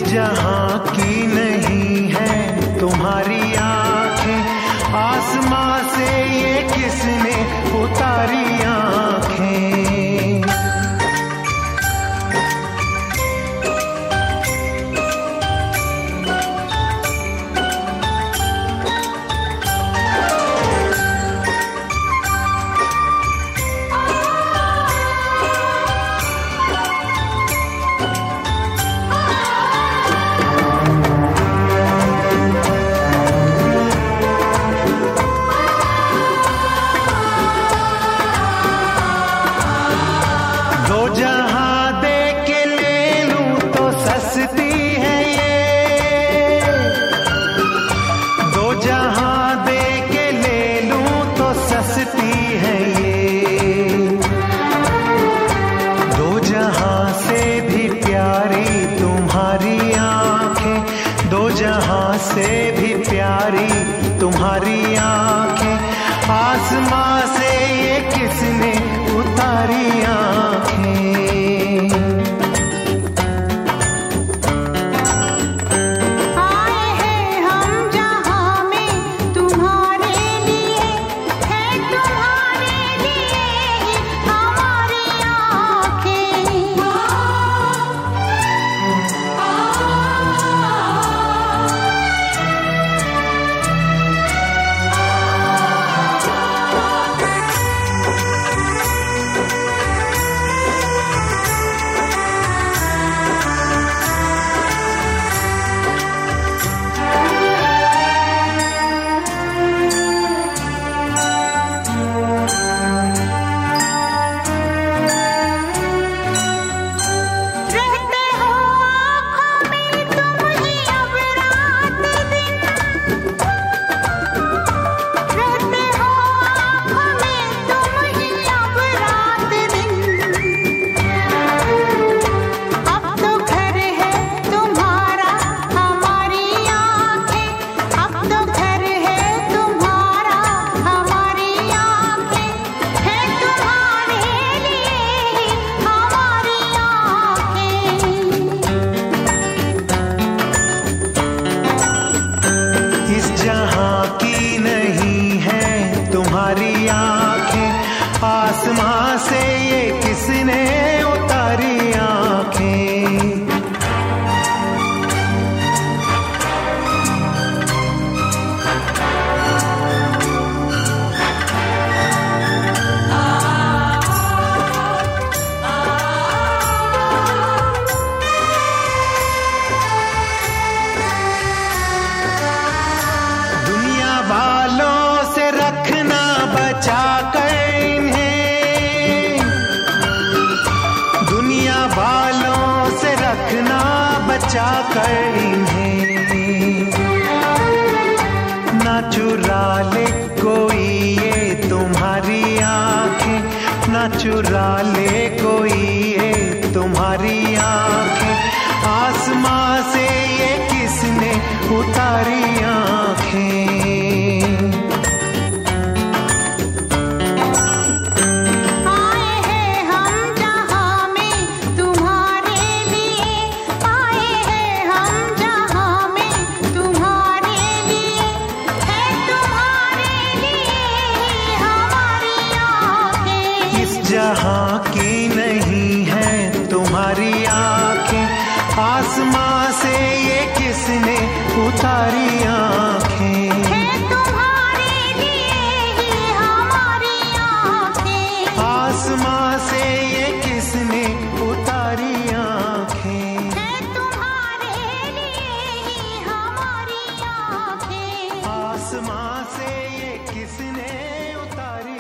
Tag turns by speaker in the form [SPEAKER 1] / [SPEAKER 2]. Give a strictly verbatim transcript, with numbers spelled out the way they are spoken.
[SPEAKER 1] जहां की नहीं है तुम्हारी आंखें, आसमां से ये किसने उतारी आंखें। दो जहां दे के ले लूं तो सस्ती है ये, दो जहां दे के ले लूं तो सस्ती है ये, दो जहां से भी प्यारी तुम्हारी आंखें, दो जहां से भी प्यारी तुम्हारी आंखें, आसमां से ये किसने उतारी आंखें। तुम्हारी आंखें, आसमां से ये किसने उतारी आंखें। दुनिया वालों से रखना बचा कर इन्हें, दुनिया वालों से रखना बचा कर इन्हें, ना चुरा ले कोई ये तुम्हारी आंखें, ना चुरा ले कोई ये तुम्हारी आंखें, आसमां से ये किसने उतारी आंखें। जहां की नहीं है तुम्हारी आंखें, आसमां से ये किसने उतारी आंखें।
[SPEAKER 2] है तुम्हारे लिए ही हमारी आंखें,
[SPEAKER 1] आसमां से ये किसने उतारी आंखें।
[SPEAKER 2] है तुम्हारे लिए ही हमारी आंखें,
[SPEAKER 1] आसमां से ये किसने उतारी